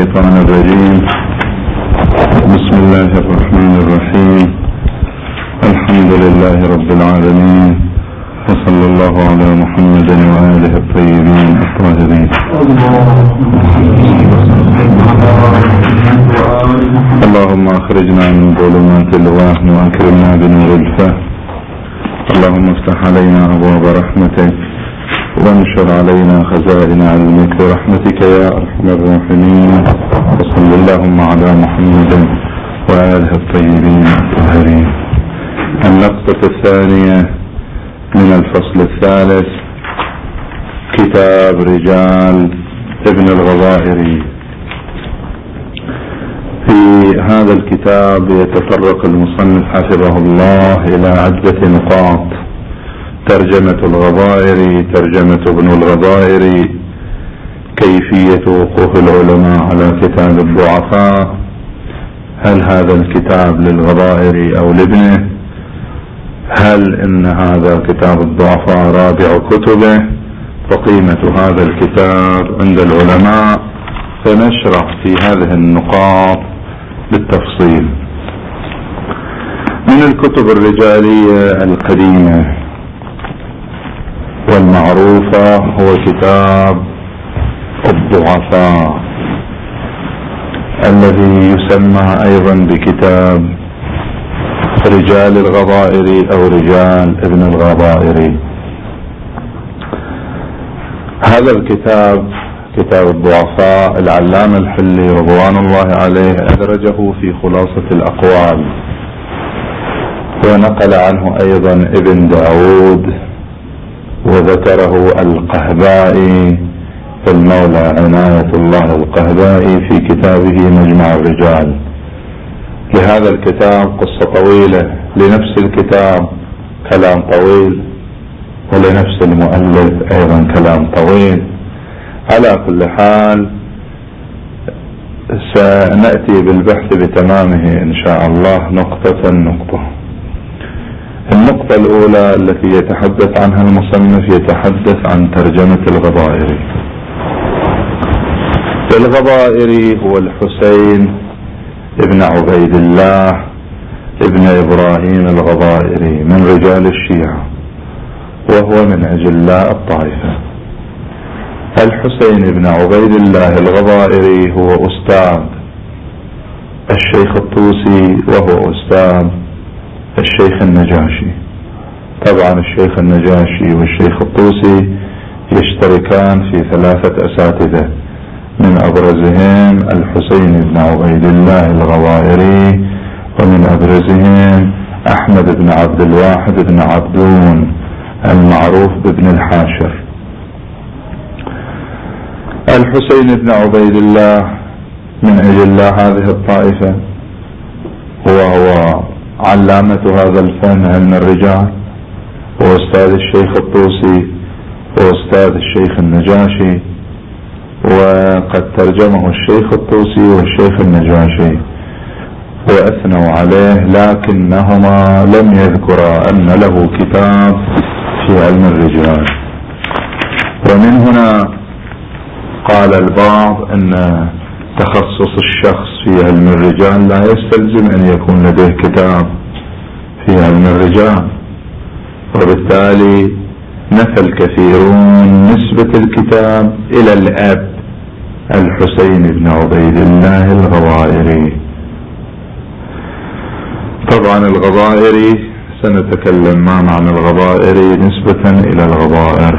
الشيطان الرجيم. بسم الله الرحمن الرحيم. الحمد لله رب العالمين، وصلى الله على محمد وآله الطيبين الطاهرين. اللهم أخرجنا من ظلمات الوهم وأكرمنا بنور الفهم. اللهم افتح علينا أبواب رحمتك وانشر علينا خزائن علمك برحمتك يا أرحم الراحمين. وصل اللهم على محمد وآله الطيبين الطاهرين. النقطة الثانية من الفصل الثالث، كتاب رجال ابن الغضائري. في هذا الكتاب يتطرق المصنف حفظه الله إلى عدة نقاط: ترجمة الغضائري، ترجمة ابن الغضائري، كيفية وقوف العلماء على كتاب الضعفاء، هل هذا الكتاب للغضائري أو لابنه، هل إن هذا كتاب الضعفاء رابع كتبه، وقيمة هذا الكتاب عند العلماء. فنشرح في هذه النقاط بالتفصيل. من الكتب الرجالية القديمة والمعروفة هو كتاب الضعفاء، الذي يسمى أيضا بكتاب رجال الغضائري أو رجال ابن الغضائري. هذا الكتاب كتاب الضعفاء العلامة الحلي رضوان الله عليه أدرجه في خلاصة الأقوال، ونقل عنه أيضا ابن داود، وذكره القهبائي المولى عناية الله القهبائي في كتابه مجمع الرجال. لهذا الكتاب قصة طويلة، لنفس الكتاب كلام طويل، ولنفس المؤلف أيضا كلام طويل. على كل حال سنأتي بالبحث بتمامه إن شاء الله نقطة نقطة. النقطة الأولى التي يتحدث عنها المصنف يتحدث عن ترجمة الغضائري. الغضائري هو الحسين ابن عبيد الله ابن إبراهيم الغضائري من رجال الشيعة، وهو من أجلاء الطائفة. الحسين بن عبيد الله الغضائري هو أستاذ الشيخ الطوسي، وهو أستاذ الشيخ النجاشي. طبعا الشيخ النجاشي والشيخ الطوسي يشتركان في 3 أساتذة، من أبرزهم الحسين بن عبيد الله الغضائري، ومن أبرزهم أحمد بن عبد الواحد بن عبدون المعروف بابن الحاشر. الحسين بن عبيد الله من أجلاء هذه الطائفة، وهو علامة هذا الفن علم الرجال، وأستاذ الشيخ الطوسي وأستاذ الشيخ النجاشي، وقد ترجمه الشيخ الطوسي والشيخ النجاشي وأثنوا عليه، لكنهما لم يذكرا أن له كتاب في علم الرجال. ومن هنا قال البعض أن تخصص الشخص في علم الرجال لا يستلزم أن يكون لديه كتاب في علم الرجال، وبالتالي نفى الكثيرون نسبة الكتاب إلى الأب الحسين بن عبيد الله الغضائري. طبعا الغضائري سنتكلم ما معنى الغضائري نسبة إلى الغضائر.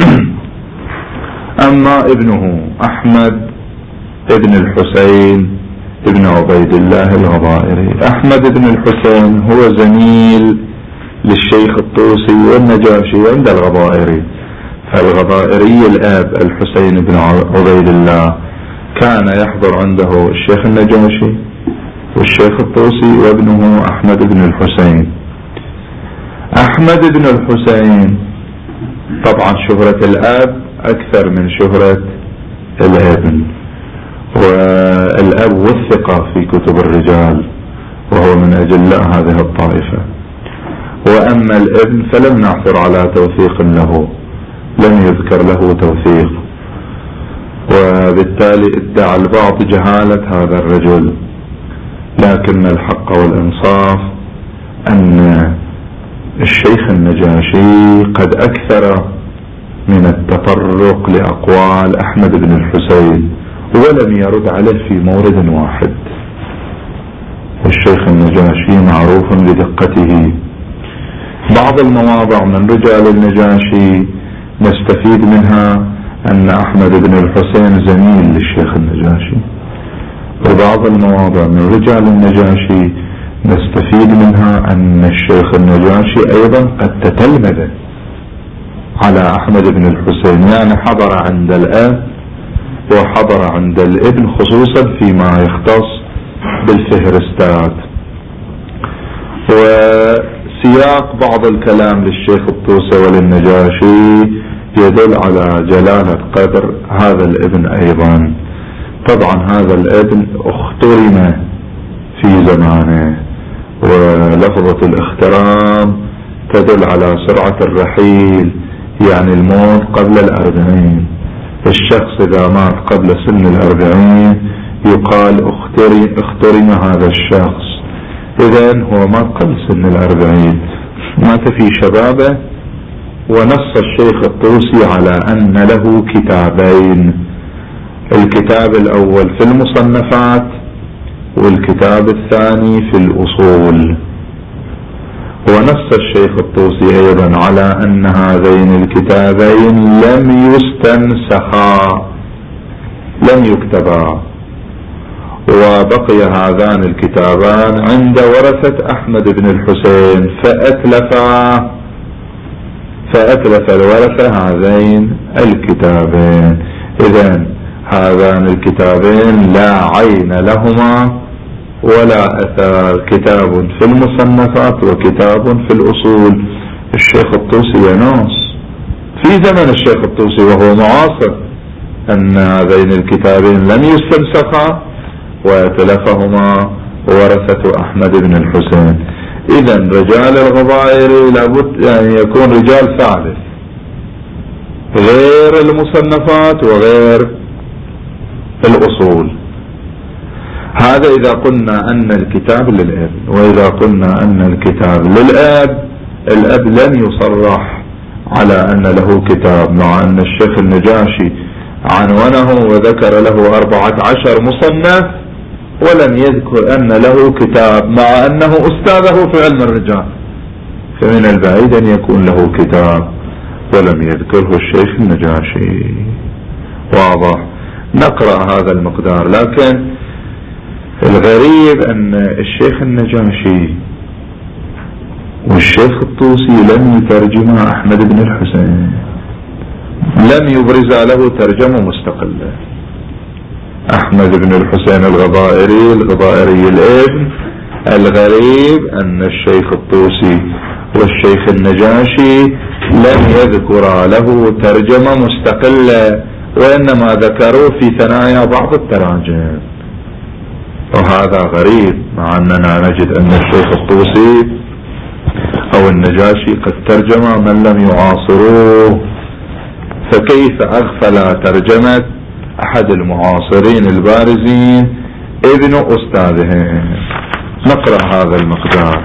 أما ابنه أحمد ابن الحسين ابن عبيد الله الغضائري، أحمد ابن الحسين هو زميل للشيخ الطوسي والنجاشي عند الغضائري. فالغضائري الآب الحسين بن عبيد الله كان يحضر عنده الشيخ النجاشي والشيخ الطوسي وابنه أحمد بن الحسين. أحمد بن الحسين طبعا شهرة الآب أكثر من شهرة الابن، والأب وثق في كتب الرجال وهو من أجلاء هذه الطائفة. وأما الابن فلم نعثر على توثيق له، لم يذكر له توثيق. وبالتالي ادعى البعض جهالة هذا الرجل، لكن الحق والإنصاف أن الشيخ النجاشي قد أكثر من التطرق لأقوال أحمد بن الحسين ولم يرد عليه في مورد واحد. الشيخ النجاشي معروف بدقته. بعض المواضع من رجال النجاشي نستفيد منها أن أحمد بن الحسين زميل للشيخ النجاشي، وبعض المواضع من رجال النجاشي نستفيد منها أن الشيخ النجاشي أيضا قد تتلمذ على أحمد بن الحسين، يعني حضر عند الأب وحضر عند الابن، خصوصا فيما يختص بالفهرستات. وسياق بعض الكلام للشيخ الطوسي وللنجاشي يدل على جلالة قدر هذا الابن أيضا. طبعا هذا الابن اخترم في زمانه، ولفظة الاخترام تدل على سرعة الرحيل، يعني الموت قبل 40. الشخص إذا مات قبل سن 40 يقال اخترم هذا الشخص، إذن هو مات قبل سن 40، مات في شبابه. ونص الشيخ الطوسي على أن له كتابين، الكتاب الأول في المصنفات والكتاب الثاني في الأصول. ونص الشيخ الطوسي أيضا على أن هذين الكتابين لم يستنسخا، لم يكتبا، وبقي هذان الكتابان عند ورثة أحمد بن الحسين فأتلف الورثة هذين الكتابين. إذن هذان الكتابين لا عين لهما ولا أثار، كتاب في المصنفات وكتاب في الأصول. الشيخ الطوسي ينص في زمن الشيخ الطوسي وهو معاصر أن هذين الكتابين لم يستنسخا وأتلفهما ورثة أحمد بن الحسين. إذن رجال الغضائر لابد يعني يكون رجال ثالث غير المصنفات وغير الأصول. هذا إذا قلنا أن الكتاب للأب، وإذا قلنا أن الكتاب للأب، الأب لم يصرح على أن له كتاب، مع أن الشيخ النجاشي عنونه وذكر له 14 مصنف ولم يذكر أن له كتاب، مع أنه أستاذه في علم الرجال، فمن البعيد أن يكون له كتاب ولم يذكره الشيخ النجاشي. واضح؟ نقرأ هذا المقدار. لكن الغريب أن الشيخ النجاشي والشيخ الطوسي لم يترجما أحمد بن الحسين، لم يبرز له ترجمة مستقلة. أحمد بن الحسين الغضائري الابن. الغريب أن الشيخ الطوسي والشيخ النجاشي لم يذكر له ترجمة مستقلة، وإنما ذكروا في ثنايا بعض التراجم، وهذا غريب، مع أننا نجد أن الشيخ الطوسي أو النجاشي قد ترجم من لم يعاصروه، فكيف أغفل ترجمة أحد المعاصرين البارزين ابن أستاذهم؟ نقرأ هذا المقدار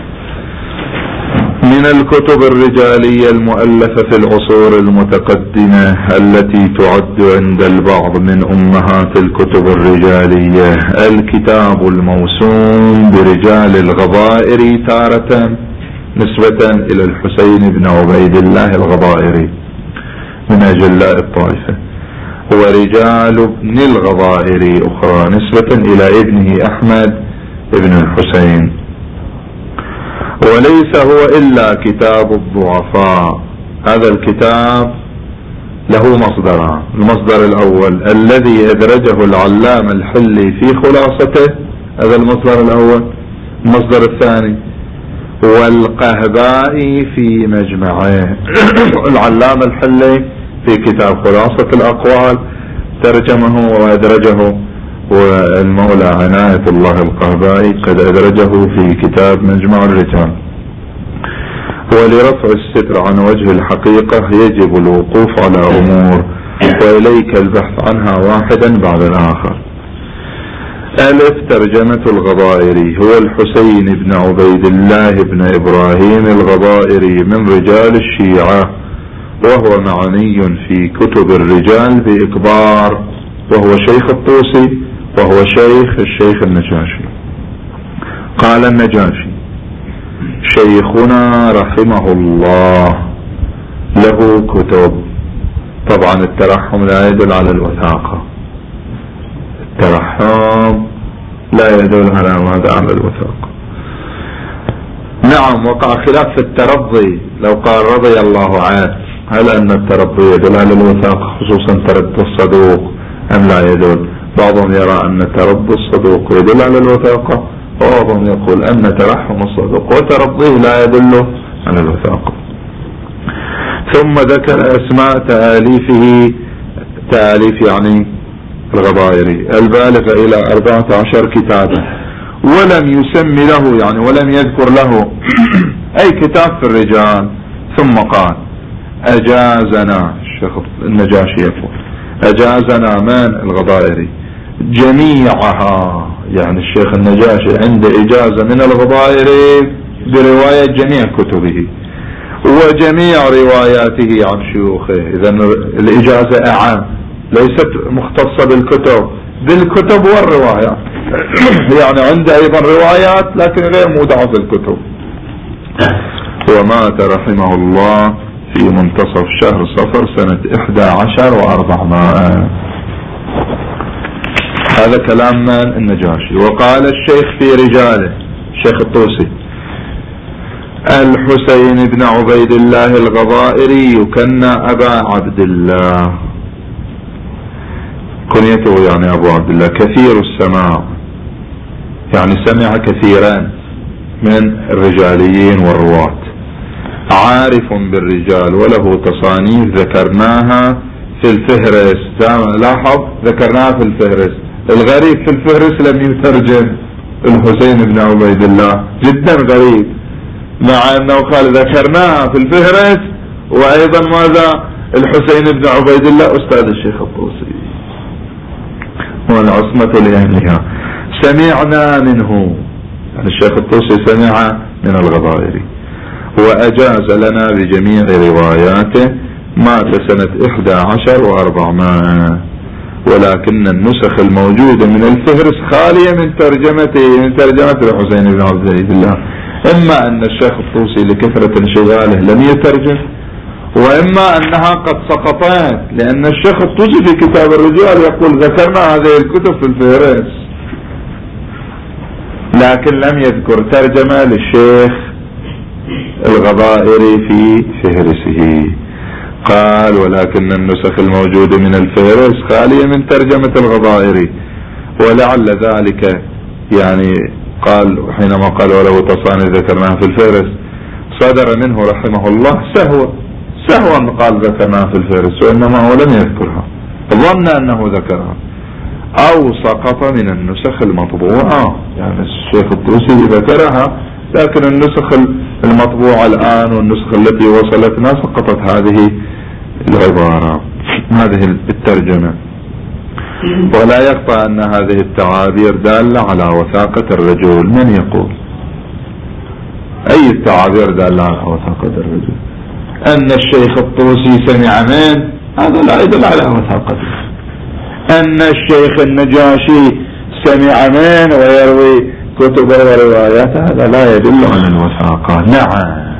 من الكتب الرجالية المؤلفة في العصور المتقدمة التي تعد عند البعض من أمهات الكتب الرجالية: الكتاب الموسوم برجال الغضائر، تارة نسبة إلى الحسين بن عبيد الله الغضائري من أجلاء الطائفة، ورجال ابن الغضائري أخرى نسبة إلى ابنه أحمد ابن الحسين. وليس هو إلا كتاب الضعفاء. هذا الكتاب له مصدران: المصدر الأول الذي أدرجه العلام الحلي في خلاصته، هذا المصدر الأول. المصدر الثاني والقهبائي في مجمعه. العلام الحلي في كتاب خلاصة الأقوال ترجمه وأدرجه، والمولى عناية الله القهبائي قد أدرجه في كتاب مجمع الرجال. ولرفع الستر عن وجه الحقيقة يجب الوقوف على أمور وإليك البحث عنها واحدا بعد الآخر. ألف: ترجمة الغضائري. هو الحسين بن عبيد الله بن إبراهيم الغضائري من رجال الشيعة، وهو معني في كتب الرجال بإكبار، وهو شيخ الطوسي وهو الشيخ النجاشي. قال النجاشي: شيخنا رحمه الله له كتب. طبعا الترحم لا يدل على الوثاقة، الترحم لا يدل على ماذا؟ على الوثاقة. نعم، وقع خلاف في الترضي. لو قال رضي الله عنه، هل أن الترضي يدل على الوثاقة خصوصا ترضي الصدوق أم لا يدل؟ بعضهم يرى أن ترضي الصدوق يدل على الوثاقة، وبعضهم يقول أن ترحم الصدوق وترضيه لا يدل على الوثاقة. ثم ذكر أسماء تأليفه، تأليف يعني الغضائري، البالغة إلى 14 كتابا، ولم يسمي له يعني ولم يذكر له أي كتاب في الرجال. ثم قال: أجازنا الشيخ النجاشي يقول: أجازنا من؟ الغضائري جميعها، يعني الشيخ النجاشي عنده إجازة من الغضائري برواية جميع كتبه وجميع رواياته عن شيوخه. إذن الإجازة أعام، ليست مختصة بالكتب والروايات يعني عنده أيضا روايات لكن غير مودعة في الكتب. ومات رحمه الله في منتصف شهر صفر سنة 11 و400. هذا كلام من؟ النجاشي. وقال الشيخ في رجاله، الشيخ الطوسي: الحسين بن عبيد الله الغضائري يكنى أبا عبد الله، كنيته يعني أبو عبد الله، كثير السماع يعني سمع كثيرا من الرجاليين والرواة، عارف بالرجال، وله تصانيف ذكرناها في الفهرس. لاحظ ذكرناها في الفهرس. الغريب في الفهرس لم يترجم الحسين بن عبيد الله، جدا غريب، مع أنه قال ذكرناها في الفهرس، وأيضا ماذا؟ الحسين بن عبيد الله أستاذ الشيخ الطوسي والعصمة لأهلها. سمعنا منه، يعني الشيخ الطوسي سمع من الغضائري، وأجاز لنا بجميع رواياته. مات سنة 11 و400، ولكن النسخ الموجودة من الفهرس خالية من ترجمته، من ترجمة الحسين بن عبيد الله. إما أن الشيخ الطوسي لكثرة انشغاله لم يترجم، وإما أنها قد سقطت، لأن الشيخ الطوسي في كتاب الرجال يقول ذكرنا هذه الكتب في الفهرس، لكن لم يذكر ترجمة للشيخ الغضائري في فهرسه. قال: ولكن النسخ الموجودة من الفهرس خالية من ترجمة الغضائري، ولعل ذلك يعني قال حينما قال وله تصانيف ذكرناها في الفهرس صدر منه رحمه الله سهوا قال ذكرناها في الفهرس، وإنما هو لم يذكرها، ظن أنه ذكرها، أو سقط من النسخ المطبوعة. يعني الشيخ الطوسي ذكرها، لكن النسخ المطبوعة الآن والنسخ التي وصلتنا سقطت هذه العبارة، هذه الترجمة. ولا يخفى أن هذه التعابير دالة على وثاقة الرجل. من يقول أي التعابير دالة على وثاقة الرجل؟ أن الشيخ الطوسي سمع من، هذا لا يدل على وثاقته. أن الشيخ النجاشي سمع من ويروي كتب وروايات، هذا لا يدل على الوثاقة. نعم،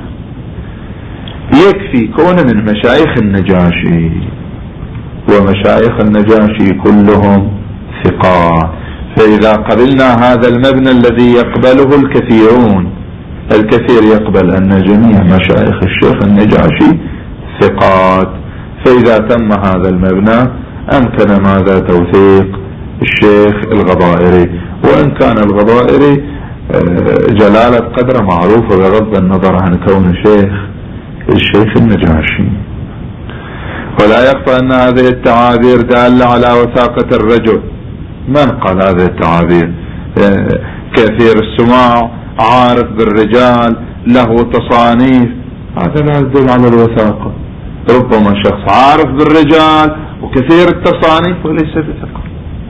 يكفي كون من مشايخ النجاشي، ومشايخ النجاشي كلهم ثقات. فإذا قبلنا هذا المبنى الذي يقبله الكثير يقبل أن جميع مشايخ الشيخ النجاشي ثقات، فإذا تم هذا المبنى أمكن ماذا؟ توثيق الشيخ الغضائري، وإن كان الغضائري جلالة قدر معروفة بغض النظر عن كون الشيخ النجاشي. ولا يخفى أن هذه التعابير دالة على وثاقة الرجل. من قال هذه التعابير؟ كثير السماع، عارف بالرجال، له تصانيف، هذا لا يدل على الوثاقة. ربما شخص عارف بالرجال وكثير التصانيف وليس بثقة.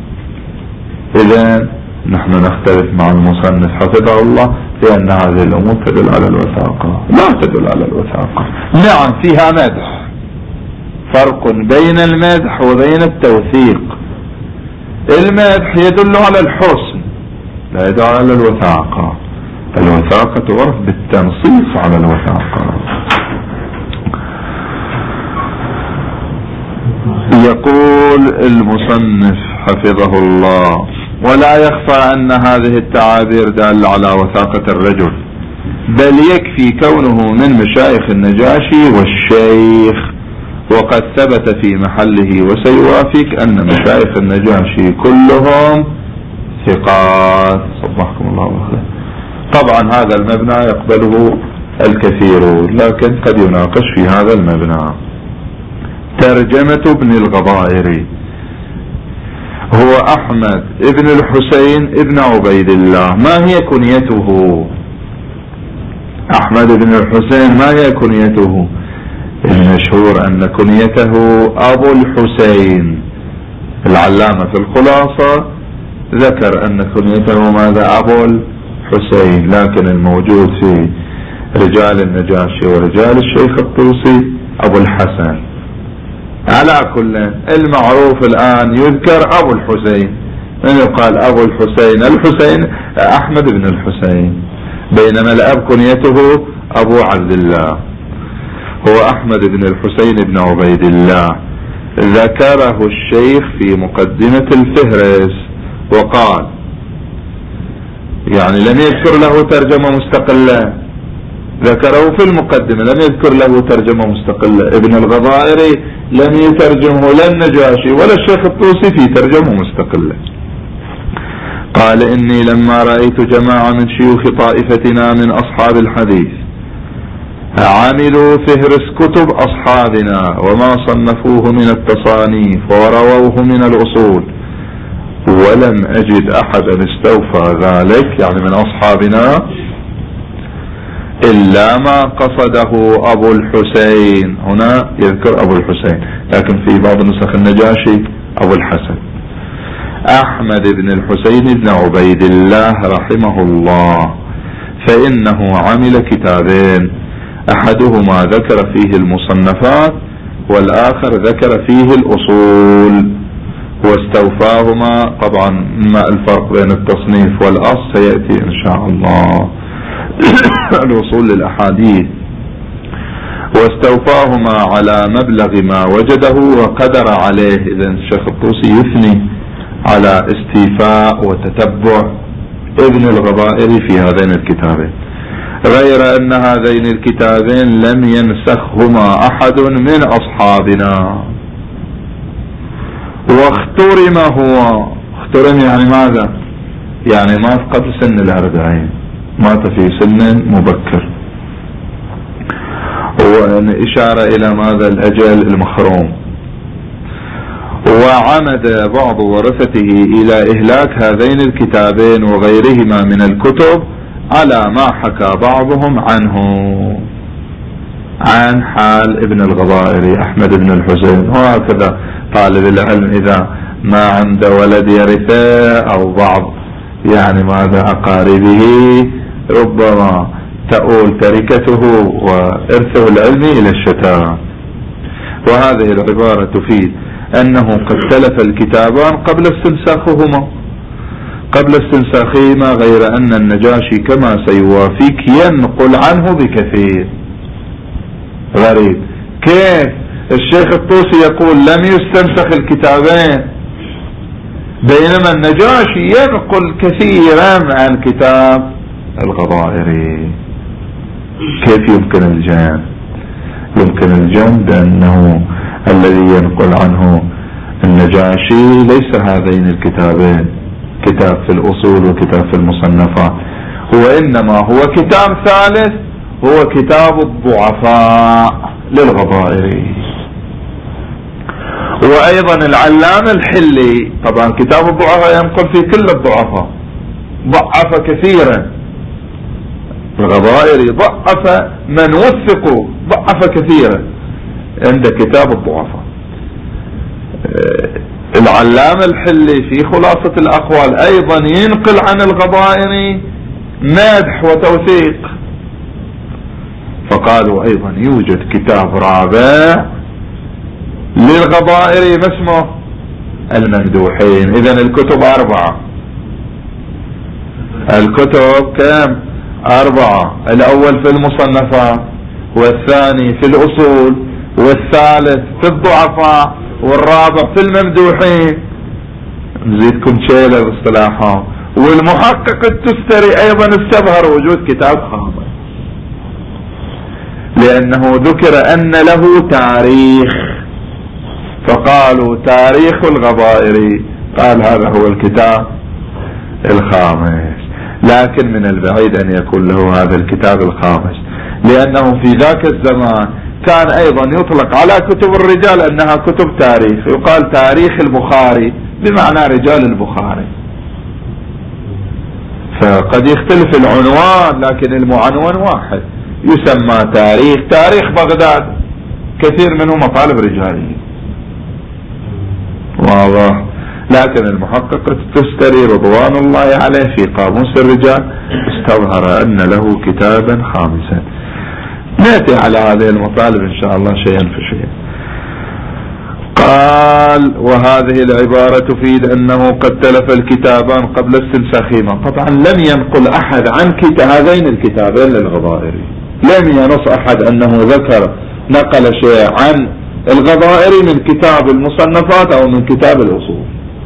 إذن نحن نختلف مع المصنف حفظه الله في أن هذه الأمور تدل على الوثاقة. لا تدل على الوثاقة. نعم فيها مدح، فرق بين المدح وبين التوثيق. المدح يدل على الحسن لا يدل على الوثاقة. الوثاقة تعرف بالتنصيص على الوثاقة. يقول المصنف حفظه الله: ولا يخفى أن هذه التعابير دالة على وثاقة الرجل، بل يكفي كونه من مشايخ النجاشي والشيخ، وقد ثبت في محله وسيوافق أن مشايخ النجاشي كلهم ثقات. صبحكم الله بالخير. طبعا هذا المبنى يقبله الكثيرون، لكن قد يناقش في هذا المبنى. ترجمة ابن الغضائري: هو أحمد ابن الحسين ابن عبيد الله. ما هي كنيته؟ أحمد ابن الحسين ما هي كنيته؟ المشهور أن كنيته أبو الحسين. العلامة في الخلاصة ذكر أن كنيته ماذا؟ أبو الحسين، لكن الموجود في رجال النجاشي ورجال الشيخ الطوسي أبو الحسن. على كل المعروف الآن يذكر أبو الحسين. من يقال أبو الحسين؟ الحسين أحمد بن الحسين، بينما الأب كنيته أبو عبد الله. هو أحمد بن الحسين بن عبيد الله. ذكره الشيخ في مقدمة الفهرس وقال، يعني لم يذكر له ترجمة مستقلة، ذكره في المقدمة، لم يذكر له ترجمة مستقلة. ابن الغضائري لم يترجمه لا النجاشي ولا الشيخ الطوسي في ترجمة مستقلة. قال: إني لما رأيت جماعة من شيوخ طائفتنا من أصحاب الحديث عملوا فهرس كتب أصحابنا وما صنفوه من التصانيف ورووه من الأصول، ولم أجد أحدا استوفى ذلك، يعني من أصحابنا، إلا ما قصده أبو الحسين. هنا يذكر أبو الحسين، لكن في بعض نسخ النجاشي أبو الحسن. أحمد بن الحسين بن عبيد الله رحمه الله، فإنه عمل كتابين، أحدهما ذكر فيه المصنفات والآخر ذكر فيه الأصول، واستوفاهما. طبعا ما الفرق بين التصنيف والأصل سيأتي إن شاء الله. الوصول للأحاديث. واستوفاهما على مبلغ ما وجده وقدر عليه. إذن الشيخ الطوسي يثني على استيفاء وتتبع ابن الغضائري في هذين الكتابين، غير أن هذين الكتابين لم ينسخهما أحد من أصحابنا. واخترم هو، اخترم يعني ماذا؟ يعني مات قبل سن 40، مات في سن مبكر، وإشارة إلى ماذا؟ الأجل المخروم. وعمد بعض ورثته إلى إهلاك هذين الكتابين وغيرهما من الكتب على ما حكى بعضهم عنه، عن حال ابن الغضائري أحمد بن الحسين. وهكذا طالب العلم إذا ما عنده ولد يرثه أو بعض يعني ماذا أقاربه، ربما تؤول تركته وإرثه العلمي إلى الشتات. وهذه العبارة تفيد أنه قد تلف الكتابان قبل استنساخهما، قبل استنساخهما، غير أن النجاشي كما سيوافيك ينقل عنه بكثير. غريب كيف الشيخ الطوسي يقول لم يستنسخ الكتابين، بينما النجاشي ينقل كثيرا عن كتاب الغضائري. كيف يمكن الجمع؟ يمكن الجمع بأنه الذي ينقل عنه النجاشي ليس هذين الكتابين، كتاب في الأصول وكتاب في المصنفات، وإنما هو كتاب ثالث، هو كتاب الضعفاء للغضائري. وأيضا العلامة الحلي طبعا كتاب الضعفاء ينقل في كل الضعفاء، ضعف كثيرا. الغضائري ضعف من وثقوا، ضعف كثيرا عند كتاب الضعفاء. العلامة الحلي في خلاصة الأقوال أيضا ينقل عن الغضائري مدح وتوثيق، فقالوا أيضا يوجد كتاب رابع للغضائري ما اسمه الممدوحين. إذن الكتب 4، الكتب كم؟ 4. الأول في المصنفات، والثاني في الأصول، والثالث في الضعفاء، والرابع في الممدوحين. نزيدكم شيلة باصطلاحات. والمحقق التستري أيضا استظهر وجود كتاب خامس، لأنه ذكر أن له تاريخ، فقالوا تاريخ الغضائري، قال هذا هو الكتاب الخامس. لكن من البعيد أن يكون له هذا الكتاب الخامس، لأنه في ذاك الزمان كان أيضا يطلق على كتب الرجال أنها كتب تاريخ، يقال تاريخ البخاري بمعنى رجال البخاري، فقد يختلف العنوان لكن المعنون واحد، يسمى تاريخ بغداد، كثير منه مطالب رجالية، واضح. لكن المحقق التستري رضوان الله عليه في قاموس الرجال استظهر أن له كتابا خامسا. نأتي على هذه المطالب إن شاء الله شيئا فشيئا. قال: وهذه العبارة تفيد أنه قد تلف الكتابان قبل استنساخهما. طبعا لم ينقل أحد عن هذين الكتابين للغضائري، لم ينص أحد أنه نقل شيء عن الغضائري من كتاب المصنفات أو من كتاب الأصول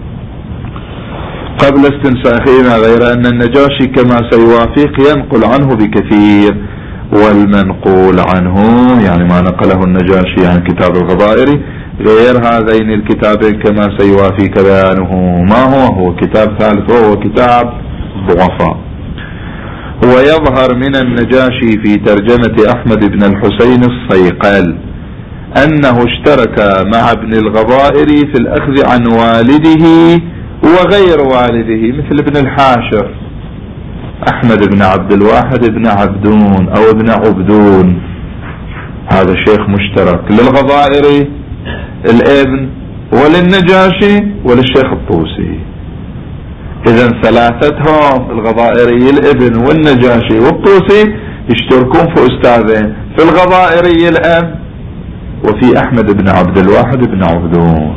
قبل استنساخهما، غير أن النجاشي كما سيوافق ينقل عنه بكثير، والمنقول عنه يعني ما نقله النجاشي عن كتاب الغضائري غير هذين الكتابين كما سيوافيك بيانه. ما هو كتاب ثالث وهو كتاب ضعفاء. ويظهر من النجاشي في ترجمة أحمد بن الحسين الصيقل أنه اشترك مع ابن الغضائري في الأخذ عن والده وغير والده، مثل ابن الحاشر أحمد بن عبد الواحد بن عبدون أو ابن عبدون، هذا شيخ مشترك للغضائري الابن وللنجاشي وللشيخ الطوسي. إذن ثلاثتهم الغضائري الابن والنجاشي والطوسي يشتركون في أستاذين، في الغضائري الأب وفي أحمد بن عبد الواحد بن عبدون.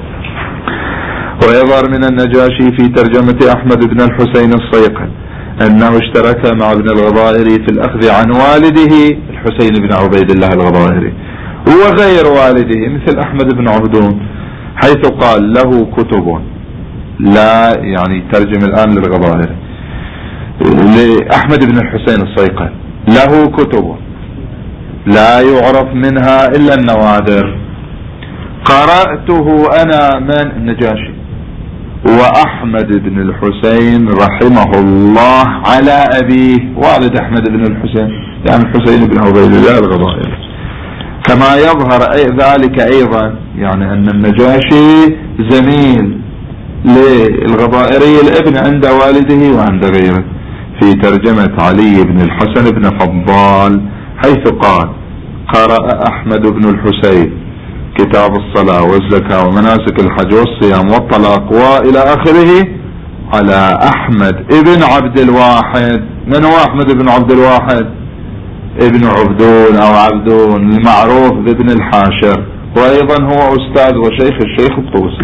ويظهر من النجاشي في ترجمة أحمد بن الحسين الصيقل أنه اشترك مع ابن الغضائري في الأخذ عن والده الحسين بن عبيد الله الغضائري وغير والده مثل أحمد بن عبدون، حيث قال له كتب، لا يعني ترجم الآن للغضائري لأحمد بن الحسين الصيقل، له كتب لا يعرف منها إلا النوادر، قرأته أنا من النجاشي وأحمد بن الحسين رحمه الله على أبيه، والد أحمد بن الحسين يعني الحسين بن عبيد الله الغضائري. كما يظهر ذلك أيضا يعني أن النجاشي زميل للغضائري الابن عند والده وعند غيره، في ترجمة علي بن الحسن بن فضال، حيث قال: قرأ أحمد بن الحسين كتاب الصلاة والزكاة ومناسك الحج والصيام والطلاق وإلى آخره على أحمد ابن عبد الواحد. من هو أحمد ابن عبد الواحد؟ ابن عبدون أو عبدون المعروف بابن الحاشر، وأيضا هو أستاذ وشيخ الشيخ الطوسي.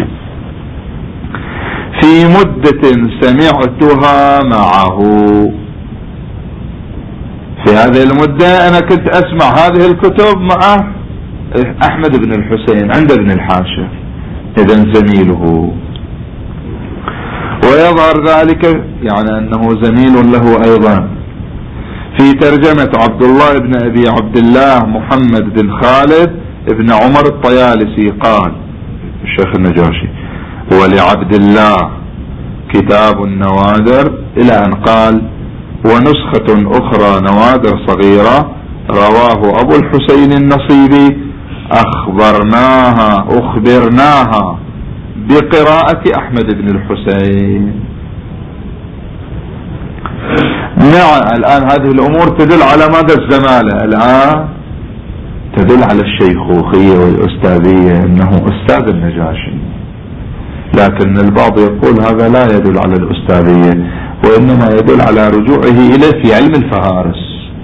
في مدة سمعتها معه، في هذه المدة أنا كنت أسمع هذه الكتب مع أحمد بن الحسين عند ابن الحاشر، إذن زميله. ويظهر ذلك يعني أنه زميل له أيضا في ترجمة عبد الله بن أبي عبد الله محمد بن خالد ابن عمر الطيالسي، قال الشيخ النجاشي: ولعبد الله كتاب النوادر، إلى أن قال: ونسخة أخرى نوادر صغيرة رواه أبو الحسين النصيبي أخبرناها بقراءة أحمد بن الحسين. الآن هذه الأمور تدل على ماذا؟ الزمالة الآن تدل على الشيخوخية والأستاذية، إنه أستاذ النجاشي لكن البعض يقول هذا لا يدل على الأستاذية، وإنما يدل على رجوعه إليه في علم الفهارس.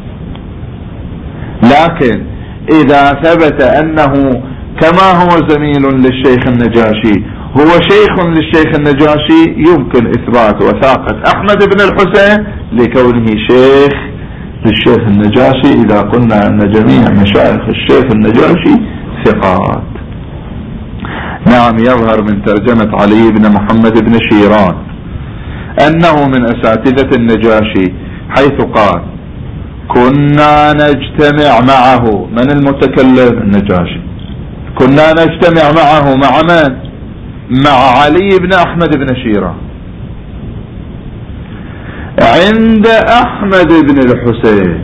لكن إذا ثبت أنه كما هو زميل للشيخ النجاشي هو شيخ للشيخ النجاشي، يمكن إثبات وثاقة أحمد بن الحسين لكونه شيخ للشيخ النجاشي إذا قلنا أن جميع مشايخ الشيخ النجاشي ثقات. نعم، يظهر من ترجمة علي بن محمد بن شيران أنه من أساتذة النجاشي، حيث قال كنا نجتمع معه. من المتكلم؟ النجاشي. كنا نجتمع معه مع من؟ مع علي بن أحمد بن شيران عند أحمد بن الحسين.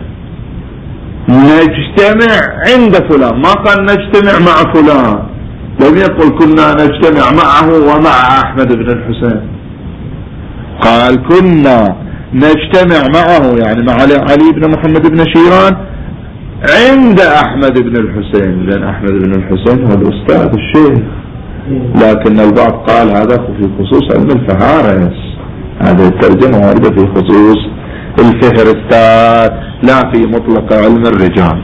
نجتمع عند فلان، ما قال نجتمع مع فلان، لم يقل كنا نجتمع معه ومع أحمد بن الحسين، قال كنا نجتمع معه يعني مع علي بن محمد بن شيران عند أحمد بن الحسين، لأن أحمد بن الحسين هو الأستاذ الشيخ. لكن البعض قال هذا في خصوص علم الفهارس، هذه الترجمة واردة في خصوص الفهرستات لا في مطلق علم الرجال.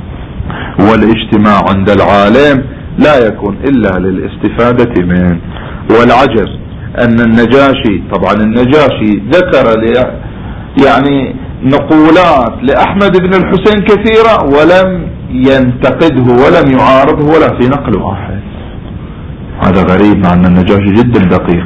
والاجتماع عند العالم لا يكون إلا للاستفادة منه. والعجب أن النجاشي، طبعا النجاشي ذكر يعني نقولات لأحمد بن الحسين كثيرة ولم ينتقده ولم يعارضه ولا في نقل واحد. هذا غريب، مع أن النجاشي جدا دقيق،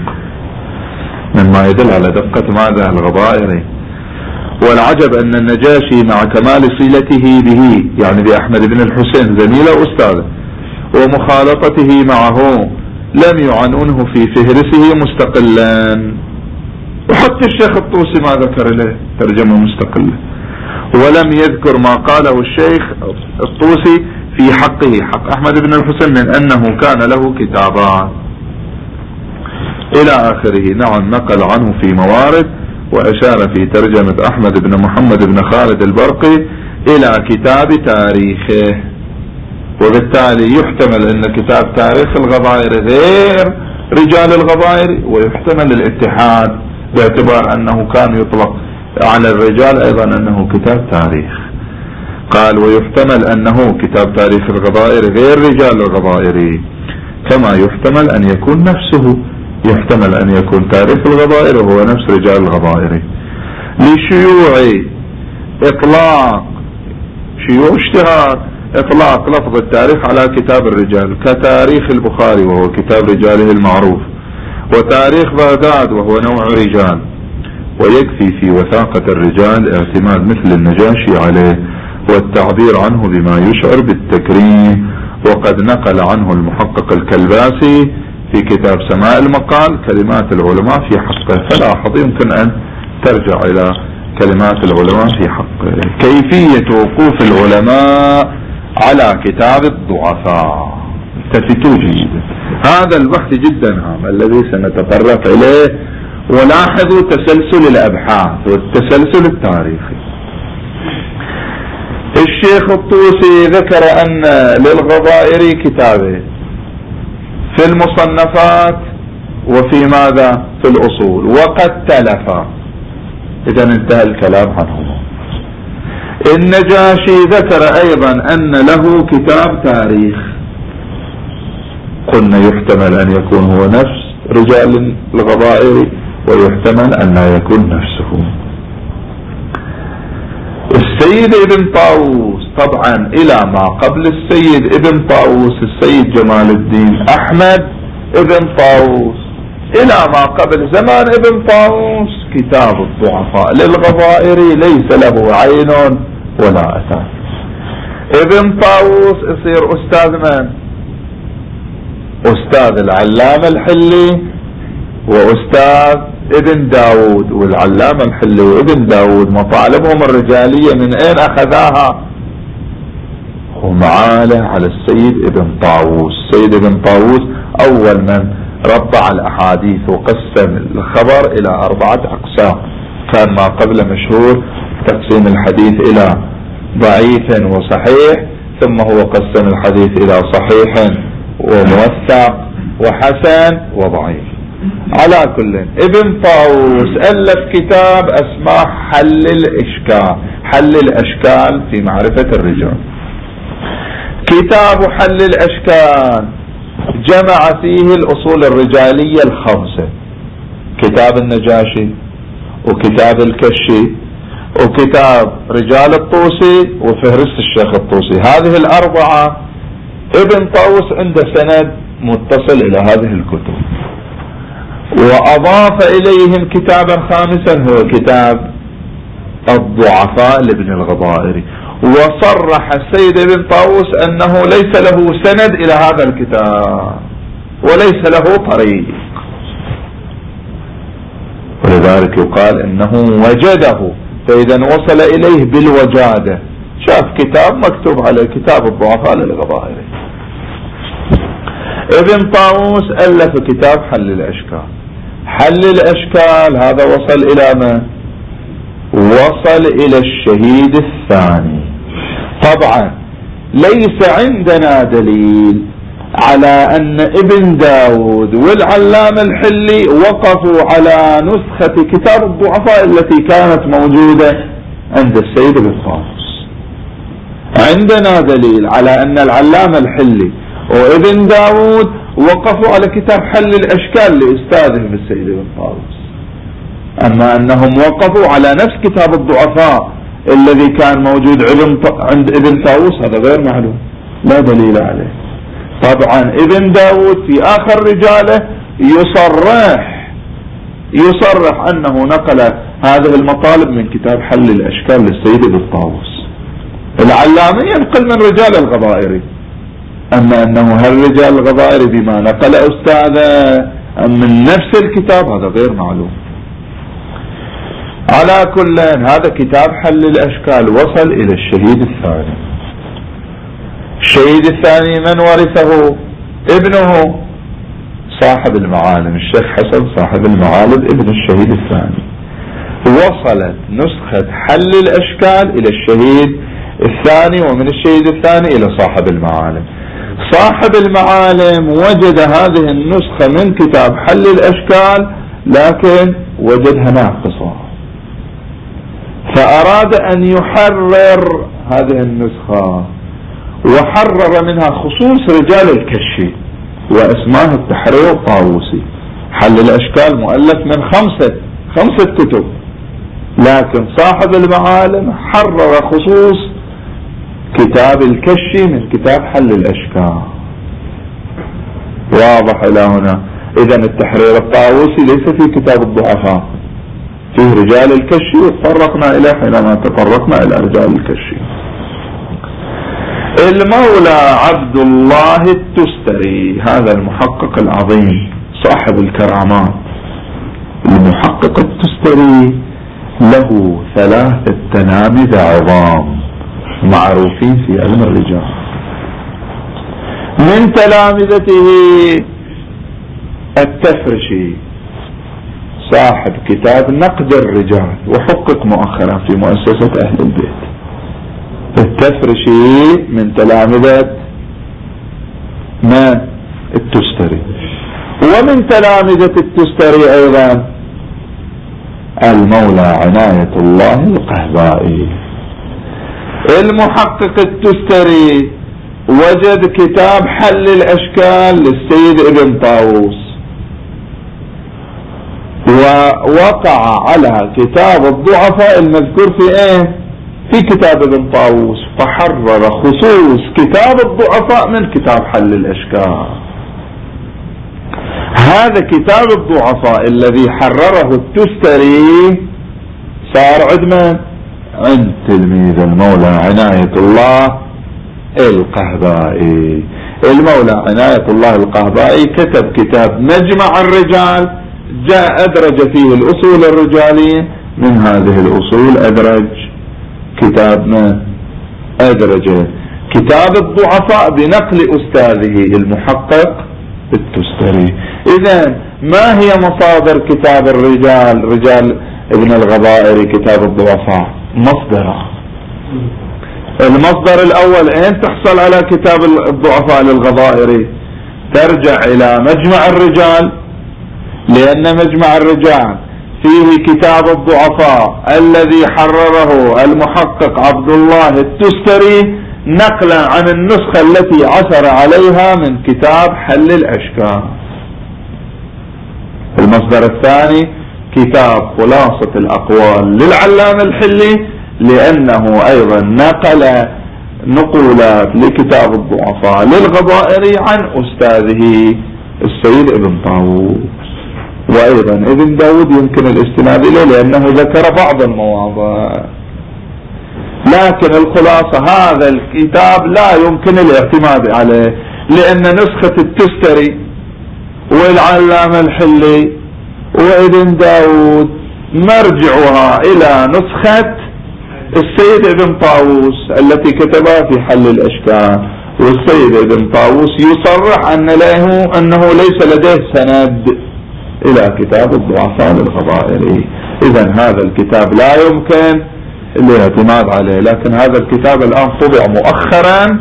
مما يدل على دقة ماذا؟ الغضائري. والعجب أن النجاشي مع كمال صلته به يعني بأحمد بن الحسين زميله أستاذه ومخالطته معه لم يعنونه في فهرسه مستقلا. وحتى الشيخ الطوسي ما ذكر له ترجمة مستقلة، ولم يذكر ما قاله الشيخ الطوسي في حقه، حق أحمد بن الحسين، من أنه كان له كتابان إلى آخره. نعم، نقل عنه في موارد، وأشار في ترجمة أحمد بن محمد بن خالد البرقي إلى كتاب تاريخه. وبالتالي يحتمل أن كتاب تاريخ الغضائر غير رجال الغضائر، ويحتمل الاتحاد باعتبار أنه كان يطلق على الرجال أيضا أنه كتاب تاريخ. قال ويحتمل أنه كتاب تاريخ الغضائر غير رجال الغضائر، كما يحتمل أن يكون نفسه، يحتمل أن يكون تاريخ الغضائر هو نفس رجال الغضائر. لشيوع إطلاق، شيوع اشتهار إطلاق لفظ التاريخ على كتاب الرجال كتاريخ البخاري وهو كتاب رجاله المعروف، وتاريخ بغداد وهو نوع رجال، ويكفي في وثاقة الرجال اعتماد مثل النجاشي عليه والتعبير عنه بما يشعر بالتكريم. وقد نقل عنه المحقق الكلباسي في كتاب سماء المقال كلمات العلماء في حقه، فلاحظ يمكن أن ترجع إلى كلمات العلماء في حقه. كيفية وقوف العلماء على كتاب الضعفاء، التفتوا جيدا، هذا البحث جدا هام الذي سنتطرق إليه. ولاحظوا تسلسل الأبحاث والتسلسل التاريخي. الشيخ الطوسي ذكر أن للغضائر كتابين في المصنفات وفي ماذا؟ في الأصول، وقد تلفا، إذا انتهى الكلام عنهما. النجاشي ذكر أيضا أن له كتاب تاريخ، قلنا يحتمل أن يكون هو نفس رجال الغضائر ويحتمل أن لا يكون نفسه. السيد ابن طاووس، طبعا إلى ما قبل السيد ابن طاووس السيد جمال الدين أحمد ابن طاووس، إلى ما قبل زمان ابن طاووس كتاب الضعفاء للغضائر ليس له عين ولا أساس. ابن طاووس يصير أستاذ من؟ أستاذ العلامة الحلي وأستاذ ابن داود. والعلامة الحلي وابن داود مطالبهم الرجالية من أين أخذاها؟ هم عالة على السيد ابن طاووس. السيد ابن طاووس أول من ربع الأحاديث وقسم الخبر إلى 4 أقسام. كان ما قبل مشهور تقسيم الحديث إلى ضعيف وصحيح، ثم هو قسم الحديث إلى صحيح وموثق وحسن وضعيف. على كل، ابن طاووس ألف كتاب اسمه حل الأشكال في معرفة الرجال. كتاب حل الأشكال جمع فيه الأصول الرجالية الخمسة، كتاب النجاشي وكتاب الكشي وكتاب رجال الطوسي وفهرست الشيخ الطوسي. هذه الأربعة ابن طاووس عنده سند متصل إلى هذه الكتب، وأضاف إليهم كتابا خامسا هو كتاب الضعفاء لابن الغضائري. وصرح السيد ابن طاووس أنه ليس له سند إلى هذا الكتاب وليس له طريق، ولذلك يقال إنه وجده، فإذا وصل إليه بالوجادة، شاف كتاب مكتوب عليه كتاب الضعفاء للغضائري. ابن طاووس ألف كتاب حل الأشكال. حل الأشكال هذا وصل إلى من؟ وصل إلى الشهيد الثاني. طبعا ليس عندنا دليل على أن ابن داود والعلامة الحلي وقفوا على نسخة كتاب الضعفاء التي كانت موجودة عند السيد ابن طاووس. عندنا دليل على أن العلامة الحلي وابن داود وقفوا على كتاب حل الأشكال لأستاذهم السيد ابن طاووس، أما أنهم وقفوا على نفس كتاب الضعفاء الذي كان موجود عند ابن طاووس هذا غير معلوم، لا دليل عليه. طبعا ابن داود في آخر رجاله يصرح أنه نقل هذه المطالب من كتاب حل الأشكال للسيد ابن طاووس. العلامي ينقل من رجال الغضائري، أما أنه هل رجال الغضائري بما نقل أستاذه أم من نفس الكتاب هذا غير معلوم. على كل هذا كتاب حل الأشكال وصل إلى الشهيد الثاني. الشهيد الثاني من ورثه؟ ابنه صاحب المعالم الشيخ حسن صاحب المعالم ابن الشهيد الثاني. وصلت نسخة حل الأشكال إلى الشهيد الثاني، ومن الشهيد الثاني إلى صاحب المعالم. صاحب المعالم وجد هذه النسخة من كتاب حل الأشكال لكن وجدها ناقصة، فأراد أن يحرر هذه النسخة، وحرر منها خصوص رجال الكشي واسماه التحرير الطاووسي. حل الأشكال مؤلف من خمسة كتب، لكن صاحب المعالم حرر خصوص كتاب الكشي من كتاب حل الأشكال. واضح إلى هنا؟ إذن التحرير الطاووسي ليس في كتاب الضعفاء، فيه رجال الكشي وتطرقنا إليه حينما تطرقنا إلى رجال الكشي. المولى عبد الله التستري هذا المحقق العظيم صاحب الكرامات، المحقق التستري له 3 تلامذة عظام معروفين في علم الرجال. من تلامذته التفرشي صاحب كتاب نقد الرجال وحقق مؤخرا في مؤسسة أهل البيت. التفرشي من تلامذة من؟ التستري. ومن تلامذة التستري أيضا المولى عناية الله القهبائي. المحقق التستري وجد كتاب حل الأشكال للسيد ابن طاووس، ووقع على كتاب الضعفاء المذكور في كتاب ابن طاووس، فحرر خصوص كتاب الضعفاء من كتاب حل الأشكال. هذا كتاب الضعفاء الذي حرره التستري صار عند تلميذ المولى عناية الله القهبائي. المولى عناية الله القهبائي كتب كتاب مجمع الرجال، جاء أدرج فيه الأصول الرجالية، من هذه الأصول أدرج كتاب أدرج كتاب الضعفاء بنقل أستاذه المحقق التستري. إذن ما هي مصادر كتاب رجال ابن الغضائري كتاب الضعفاء؟ مصدر. المصدر الأول أين تحصل على كتاب الضعفاء للغضائري؟ ترجع إلى مجمع الرجال لأن مجمع الرجال فيه كتاب الضعفاء الذي حرره المحقق عبد الله التستري نقلا عن النسخة التي عثر عليها من كتاب حل الأشكال. المصدر الثاني كتاب خلاصة الأقوال للعلامة الحلي، لأنه أيضا نقل نقولات لكتاب الضعفاء للغضائري عن أستاذه السيد ابن طاووس. وأيضا ابن داود يمكن الاستناد إليه لأنه ذكر بعض المواضع، لكن الخلاصة هذا الكتاب لا يمكن الاعتماد عليه، لأن نسخة التستري والعلامة الحلي وابن داود مرجعها إلى نسخة السيد ابن طاووس التي كتبها في حل الأشكال، والسيد ابن طاووس يصرح أنه ليس لديه سند إلى كتاب الضعفاء للغضائري. إذن هذا الكتاب لا يمكن الاعتماد عليه. لكن هذا الكتاب الآن طبع مؤخرا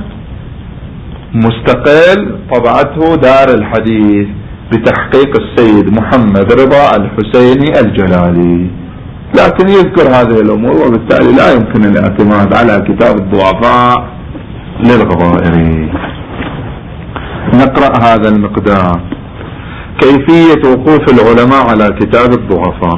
مستقل، طبعته دار الحديث بتحقيق السيد محمد رضا الحسيني الجلالي، لكن يذكر هذه الأمور، وبالتالي لا يمكن الاعتماد على كتاب الضعفاء للغضائري. نقرأ هذا المقدار: كيفية وقوف العلماء على كتاب الضعفاء.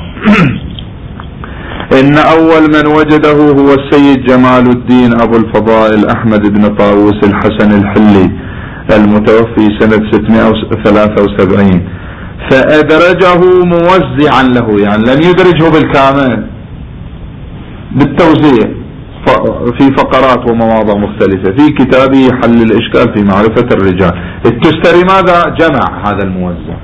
إن أول من وجده هو السيد جمال الدين أبو الفضائل أحمد بن طاووس الحسن الحلي المتوفي سنة 673، فأدرجه موزعا له، يعني لم يدرجه بالكامل، بالتوزيع في فقرات ومواضع مختلفة في كتابه حل الإشكال في معرفة الرجال. التستري ماذا جمع هذا الموزع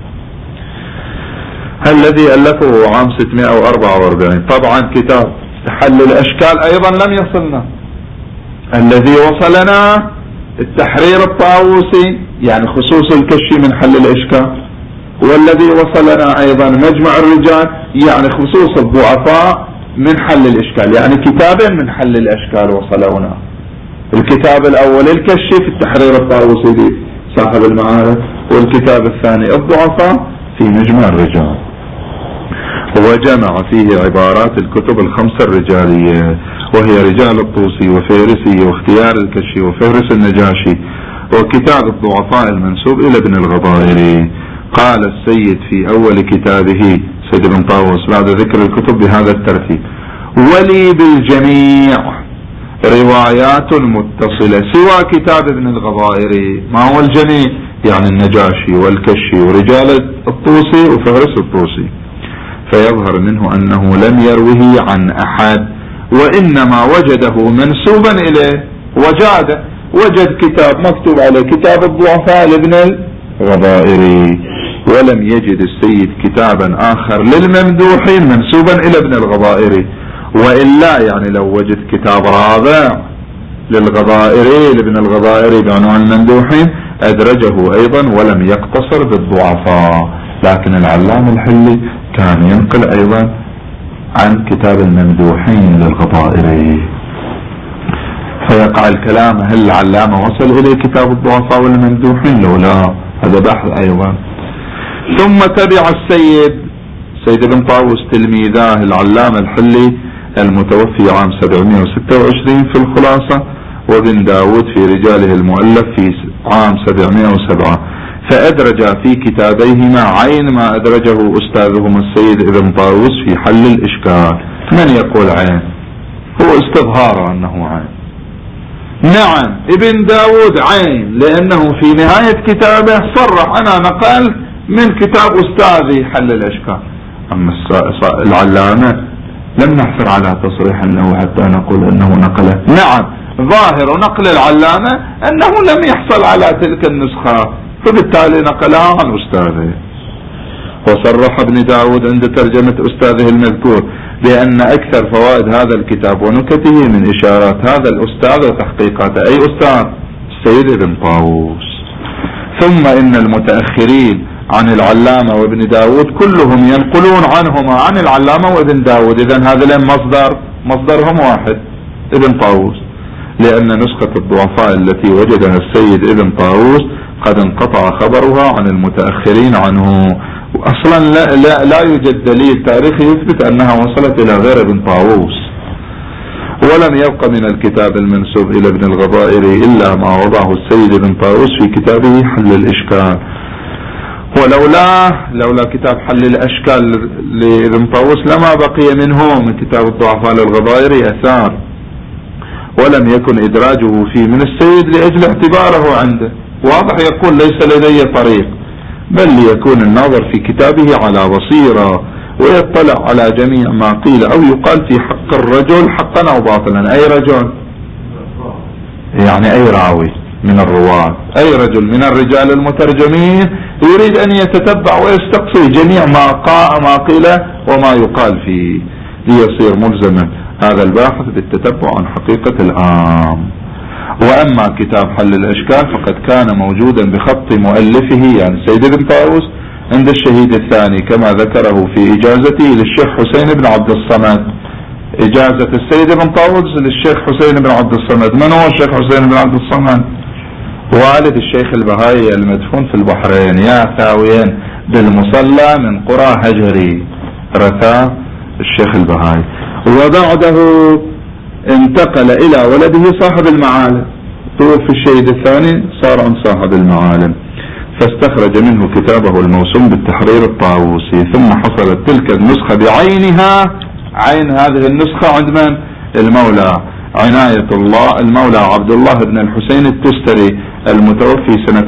الذي ألفه عام 644. طبعا كتاب حل الأشكال أيضا لم يصلنا، الذي وصلنا التحرير الطاووسي يعني خصوص الكشي من حل الإشكال، والذي وصلنا أيضا مجمع الرجال يعني خصوص الضعفاء من حل الإشكال، يعني كتابين من حل الأشكال وصلونا. الكتاب الأول الكشي في التحرير الطاووسي صاحب المعارف، والكتاب الثاني الضعفاء في مجمع الرجال. وجمع فيه عبارات الكتب الخمسة الرجالية، وهي رجال الطوسي وفهرسي واختيار الكشي وفهرس النجاشي وكتاب الضعفاء المنسوب إلى ابن الغضائري. قال السيد في أول كتابه سيد ابن طاووس بعد ذكر الكتب بهذا الترتيب: ولي بالجميع روايات متصلة سوى كتاب ابن الغضائري. ما هو الجميع؟ يعني النجاشي والكشي ورجال الطوسي وفهرس الطوسي. فيظهر منه أنه لم يروه عن أحد، وإنما وجده منسوبا إليه. وجد كتاب مكتوب عليه كتاب الضعفاء لابن الغضائري، ولم يجد السيد كتابا آخر للممدوحين منسوبا إلى ابن الغضائري. وإلا يعني لو وجد كتاب رابع للغضائري لابن الغضائري بعنوان الممدوحين أدرجه أيضا ولم يقتصر بالضعفاء. لكن العلامة الحلي كان ينقل أيضا عن كتاب الممدوحين للغضائري. فيقع الكلام: هل العلامة وصل إليه كتاب الضعفاء والممدوحين لو لا؟ هذا بحث أيضا. ثم تبع سيد ابن طاووس تلميذاه العلامة الحلي المتوفي عام 726 في الخلاصة، وابن داود في رجاله المؤلف في عام 707، فأدرج في كتابيهما عين ما أدرجه أستاذهما السيد ابن طاووس في حل الإشكال. من يقول عين؟ هو استظهار أنه عين. نعم ابن داود عين، لأنه في نهاية كتابه صرح: أنا نقلت من كتاب أستاذي حل الأشكال. أما العلامة لم نحصر على تصريح أنه حتى نقول أنه نقله. نعم ظاهر نقل العلامة أنه لم يحصل على تلك النسخة، فبالتالي نقلها عن أستاذه. وصرح ابن داود عند ترجمة أستاذه المذكور بأن أكثر فوائد هذا الكتاب ونكته من إشارات هذا الأستاذ وتحقيقاته، أي أستاذ السيد ابن طاووس. ثم إن المتأخرين عن العلامة وابن داود كلهم ينقلون عنهما عن العلامة وابن داود. إذن هذا مصدرهم واحد، ابن طاووس، لأن نسخة الضعفاء التي وجدها السيد ابن طاووس قد انقطع خبرها عن المتأخرين عنه، أصلا لا يوجد دليل تاريخي يثبت أنها وصلت إلى غير ابن طاووس. ولم يبق من الكتاب المنسوب إلى ابن الغضائري إلا ما وضعه السيد ابن طاووس في كتابه حل الإشكال. لولا كتاب حل الأشكال لابن طاووس لما بقي منه من كتاب الضعفاء للغضائري أثار، ولم يكن إدراجه فيه من السيد لأجل اعتباره عنده. واضح يقول ليس لدي طريق، بل ليكون الناظر في كتابه على بصيرة ويطلع على جميع ما قيل أو يقال في حق الرجل حقا أو باطلا. أي رجل يعني أي راوي من الرواة، أي رجل من الرجال المترجمين يريد أن يتتبع ويستقصي جميع ما قيل وما يقال فيه ليصير ملزما هذا الباحث بالتتبع عن حقيقة العام. وأما كتاب حل الأشكال فقد كان موجودا بخط مؤلفه يعني السيد ابن طاووس عند الشهيد الثاني كما ذكره في إجازته للشيخ حسين بن عبد الصمد. إجازة السيد ابن طاووس للشيخ حسين بن عبد الصمد. من هو الشيخ حسين بن عبد الصمد؟ والد الشيخ البهائي المدفون في البحرين، يا ثاويا بالمصلى من قرى هجري رثا الشيخ البهائي. وبعده انتقل إلى ولده صاحب المعالم، توفي الشهيد الثاني صار عن صاحب المعالم، فاستخرج منه كتابه الموسوم بالتحرير الطاووسي. ثم حصلت تلك النسخة بعينها، عين هذه النسخة عند من؟ المولى عناية الله المولى عبد الله بن الحسين التستري المتوفي سنة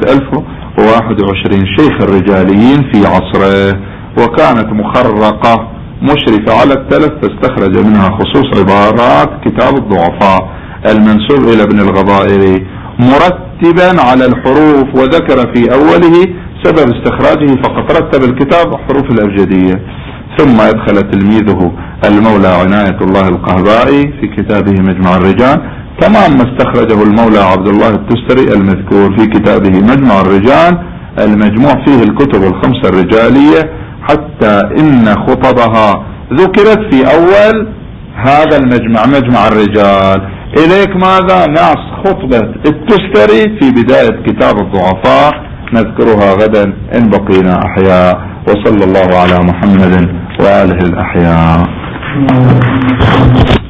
1021 شيخ الرجاليين في عصره، وكانت مخرقة مشرفة على التلف، فاستخرج منها خصوص عبارات كتاب الضعفاء المنسوب إلى ابن الغضائري مرتبا على الحروف، وذكر في أوله سبب استخراجه فقط رتب الكتاب حروف الأبجدية. ثم أدخل تلميذه المولى عناية الله القهبائي في كتابه مجمع الرجال تمام ما استخرجه المولى عبد الله التستري المذكور في كتابه مجمع الرجال، المجموع فيه الكتب الخمسة الرجالية، حتى إن خطبها ذكرت في أول هذا المجمع مجمع الرجال. إليك ماذا؟ نعص خطبة التستري في بداية كتاب الضعفاء، نذكرها غدا إن بقينا أحياء. وصلى الله على محمد وآله الأحياء.